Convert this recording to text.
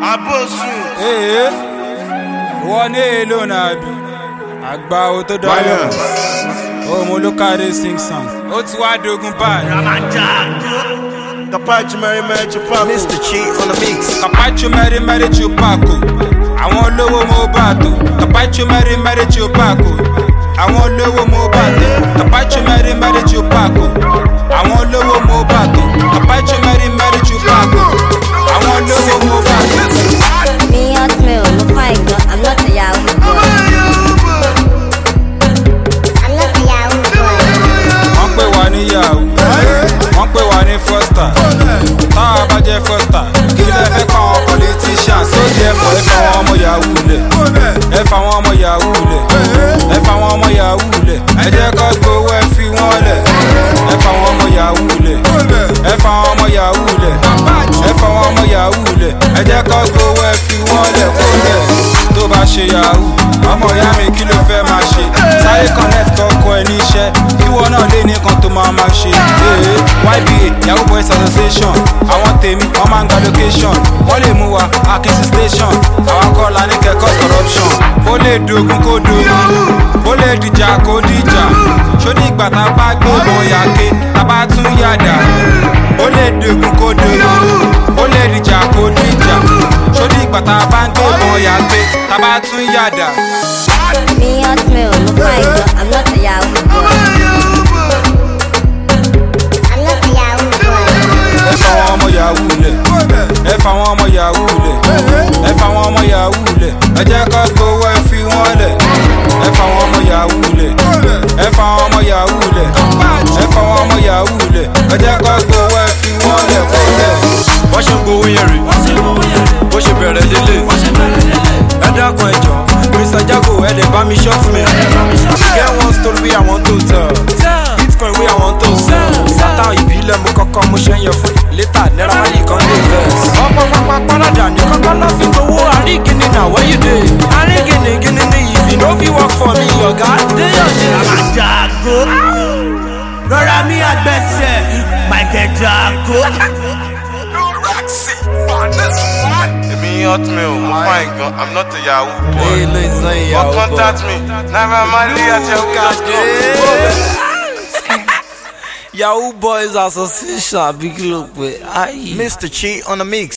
Abosu. Wọ́n ní èlò náà bí àgbà o tó dọ́là. Mo ló káre sing song. Ó ti wá dogun báyìí. Kapachi Mary Mary Chupaco. Mr. Cheat on the mix. Kapachi Mary Mary Chupaco. Àwọn olówó mo bá tó. Kapachi Mary Mary Chupaco. Àwọn olówó mo bá tó. Kapachi Mary Mary Chupaco. Àwọn olówó mo bá tó. Kapachi Mary Mary Chupaco. Àwọn olówó mo bá tó. Me hotmail, no fine girl, I'm not a Yahoo boy. I'm not a Yahoo boy. Wọ́n pè wá ní Yahoo. Wọ́n pè wá ní Foster. Táwa bá jẹ́ Foster. Kí lẹ fẹ́ kọ́ àwọn politicians? Sóde ẹ̀fọ́ ẹ fà wọn ọmọ Yahoo lẹ̀. Ẹ fà wọn ọmọ Yahoo lẹ̀. Ẹ fà wọn ọmọ Yahoo lẹ̀. Ẹ jẹ́ kó gbowó ẹ fi wọ́n lẹ̀. Ẹ fà wọn ọmọ Yahoo lẹ̀. Ẹ fà wọn ọmọ Yahoo lẹ̀. Ẹ fà wọn ọmọ Yahoo lẹ̀. Ẹ jẹ́ kó gbowó ẹ fi wọ́n lẹ̀ kó lẹ̀. Tó bá ṣe Yahoo, ọmọ ìyá mi kí ló fẹ́ máa ṣe? Sáré connect kọ́kọ́ ẹ níṣẹ́. Kí wọ́n náà lé nìkan tó máa ṣe. YBA Yahoo Boys Association. Àwọn tèmi wọ́n máa ń gba location. Wọ́n lè mú wa Akinsi station. Àwọn akọ́lá ní kẹ́kọ̀ọ́ corruption. Ó lè dogun kó dogun. Ó lè dìjà kó dìjà. Ṣódì ìgbà tá a bá gbé ìbọn yàké, tá a bá tún yàdà. Ó lè dogun kó dogun. Ó lè dìjà kó dìjà. Ṣódì ìgbà tá a bá gbé ìbọn yàké, tá a bá tún yàdà. Me hotmail, no fine girl, I'm not a Yahoo boy. I'm not a Yahoo boy. Ẹ fà wọn ọmọ Yahoo lẹ̀. Ẹ fà wọn ọmọ Yahoo lẹ̀. Ẹ fà wọn ọmọ Yahoo lẹ̀. Ẹ jẹ́ kó gbowó ẹ fi wọ́n lẹ̀. Ẹ fà wọn ọmọ Yahoo lẹ̀. Ẹ fà wọn ọmọ Yahoo lẹ̀. Ẹ fà wọn ọmọ Yahoo lẹ̀. Ẹ jẹ́ kó gbowó ẹ fi wọ́n lẹ̀ kó lẹ̀. Wọ́n ṣe gbowó yẹn rí. Bó ṣe bẹ̀rẹ̀ lélẹ̀. Ẹ dákun ẹ jọ̀ọ́. Mr. Jago, ẹ lè bá mi short me. Get one story wey I want to tell. Bitcoin wey I want to sell. Sátán ìbílẹ̀ mo kọ́kọ́ mo ṣe ń yẹ fún. Later Naira Marley kan dey vex. Ọ̀pọ̀pọ̀pọ̀ parada ní kọ́kọ́ lọ́ fi gbowó àríkìní na where you dey? Àríkìní gíní ni if you no fit work for me, ọ̀gá dey your name. Jago. Rọra mi àgbẹ̀sẹ̀. Michael Jago. Èmi hotmail, mo fine gan, I'm not a Yahoo boy. Hey, listen, Yahoo boy. Contact me, Naira Marley at yahoo.com. Yahoo Boys Association, big look, Mr. Cheat on the mix.